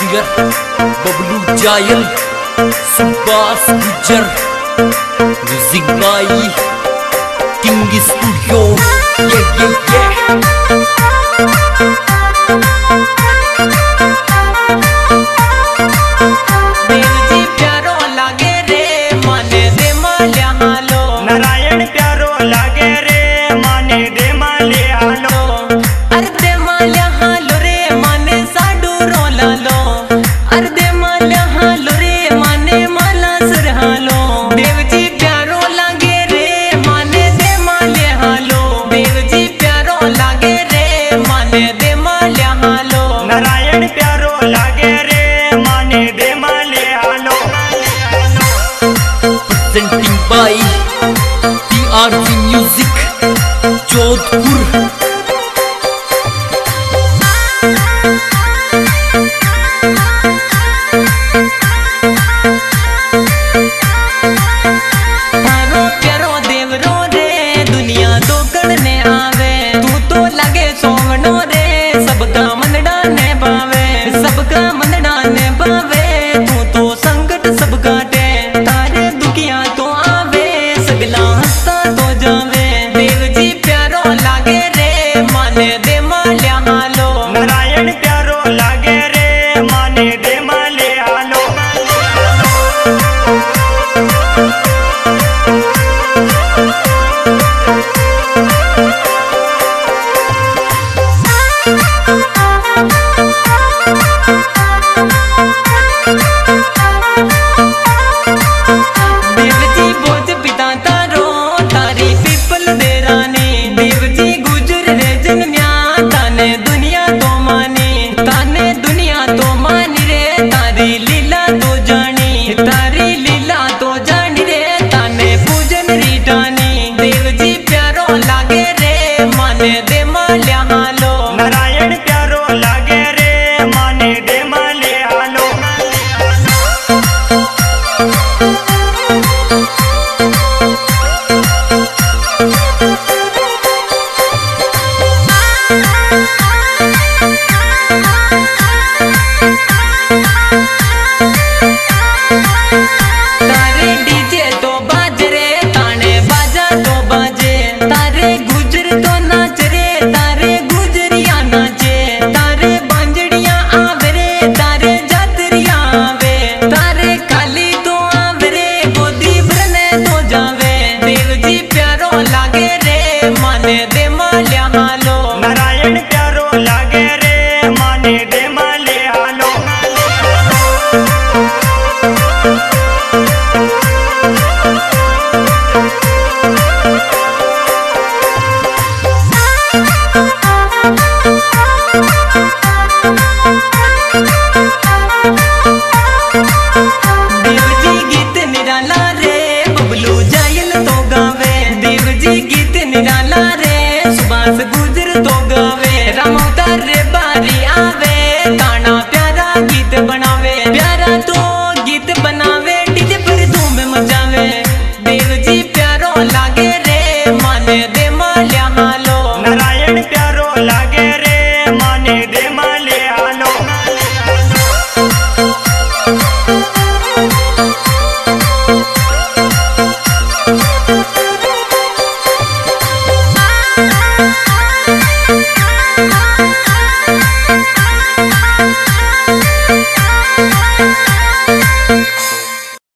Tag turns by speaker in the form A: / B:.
A: Singer Bablu Jayal, Subhash Gujar, music by King Studio.
B: Narayan प्यारो लागे रे माने दे माले हालो।
C: अरे दे माल्या हालो रे माने साडू रोला लो। अरे दे माल्या हालो रे माने माला सुर हालो। देव जी प्यारो लागे रे माने दे माले हालो। देव जी प्यारो लागे रे माने दे माल्या हालो।
B: नारायण प्यारो लागे रे माने दे माले हालो।
A: Presenting by PRG music Jodhpur.
C: तारो प्यारो देवरो रे दुनिया तो गणने आवे। तू तो लगे सोवनो रे सबका मन डाने पावे। सबका मन डाने पावे तू तो संकट सब काटे। तारे दुखिया तो आवे सगला हंसता तो जावे। देव जी प्यारो लागे रे माने दे माल्या हालो।
B: नारायण प्यारो लागे रे माने दे माले हालो।
C: देव जी बोझ पिता तारो तारी पीपल दे रानी। देव जी गुजर रे जन्म्या ताने दुनिया तो मानी। ताने दुनिया तो मानी रे तारी लीला तो जानी। तारी लीला तो जानी रे ताने पूजन रीटानी। देव जी प्यारो लागे रे माने दे माल्या हालो।
B: नारायण प्यारो लागे रे माने दे माले हालो।
C: तारे डीजे तो बाज रे ताने बाजा तो बाजे। तारे गुजर तो नाच रे तारे गुजरिया नाचे। तारे बांजड़िया आवे रे तारे जातरिया आवे। तारे खाली तो आवे रे गोदी भरने तो जावे। देव जी प्यारो लागे रे माने दे माल्या हालो।
B: नारायण प्यारो लागे रे माने दे माले हालो।
C: देव जी गीत निराला रे बबलू जायल तो गावे। देव जी गीत निराला रे सुभाष गुजर तो गावे। राम अवतार रे बारी आवे गाना प्यारा गीत बनावे। प्यारा तो गीत बनावे डीजे पर धूम मचावे। देव जी प्यारो लागे रे माने दे माल्या हालो।
B: नारायण प्यारो लागे रे माने दे माले हालो।